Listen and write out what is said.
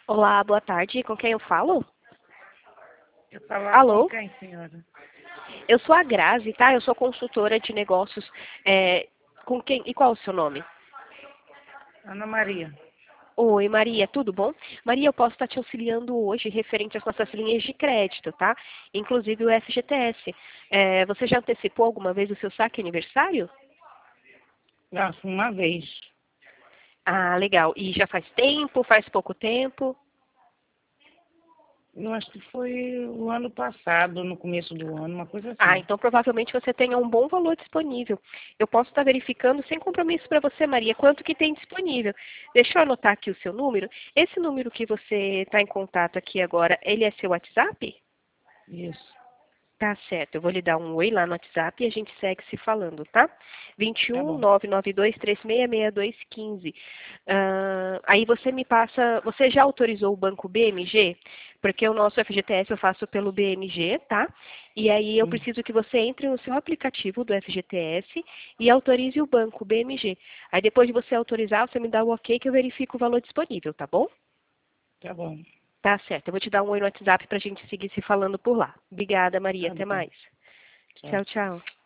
Olá, boa tarde. Com quem eu falo? Eu falar com Alô? quem, senhora? Eu sou a Grazi, tá? Eu sou consultora de negócios. Com quem? E qual é o seu nome? Ana Maria. Oi, Maria, tudo bom? Maria, eu posso estar te auxiliando hoje referente às nossas linhas de crédito, tá? Inclusive o FGTS. Você já antecipou alguma vez o seu saque aniversário? Gasto uma vez. Ah, legal. E já faz tempo? Faz pouco tempo? Eu acho que foi o ano passado, no começo do ano, uma coisa Ah, assim. então provavelmente você tenha um bom valor disponível. Eu posso estar verificando sem compromisso para você, Maria, quanto que tem disponível. Deixa eu anotar aqui o seu número. Esse número que você está em contato aqui agora, ele é seu WhatsApp? Isso. Tá certo, eu vou lhe dar um oi lá no WhatsApp e a gente segue se falando, tá? Tá 21 bom. 992 366215. Aí você me passa, você já autorizou o banco BMG? Porque o nosso FGTS eu faço pelo BMG, tá? E aí eu Hum, preciso que você entre no seu aplicativo do FGTS e autorize o banco BMG. Aí depois de você autorizar, você me dá o ok que eu verifico o valor disponível, tá bom? tá bom. Tá certo, eu vou te dar um oi no WhatsApp pra gente seguir se falando por lá. Obrigada, Maria, Tá até bom. mais. Tchau. Tchau, tchau.